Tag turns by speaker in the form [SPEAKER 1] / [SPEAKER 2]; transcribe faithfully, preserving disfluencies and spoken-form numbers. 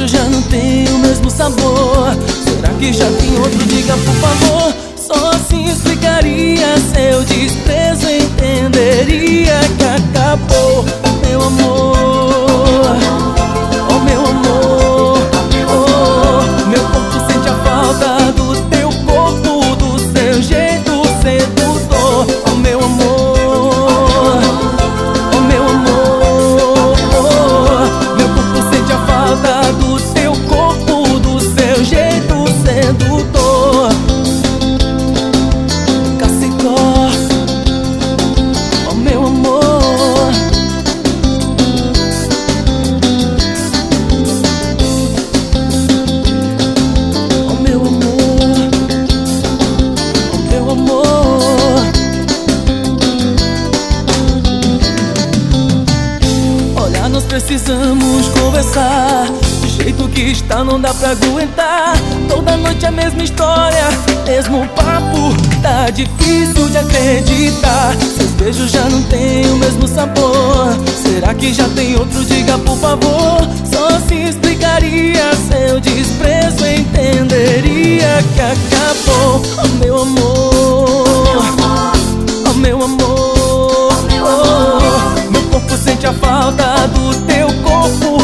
[SPEAKER 1] beijos já não têm o mesmo sabor. Será que já tem outro? Diga por favor. Só assim explicaria seu desprezo, entenderia que acabou. Meu amor, oh meu amor, oh, meu corpo sente a falta do teu corpo, do seu jeito sedutor. Oh meu amor, oh meu amor, oh, meu corpo sente a falta do teu corpo, do seu jeito sedutor. Cacicó, oh meu amor. Nós precisamos conversar. Do jeito que está não dá pra aguentar. Toda noite a mesma história, mesmo papo. Tá difícil de acreditar. Seus beijos já não têm o mesmo sabor. Será que já tem outro? Diga por favor. Só assim explicaria seu desprezo, entenderia que acabou. Oh meu amor, oh meu amor, oh, meu corpo sente a falta do teu corpo,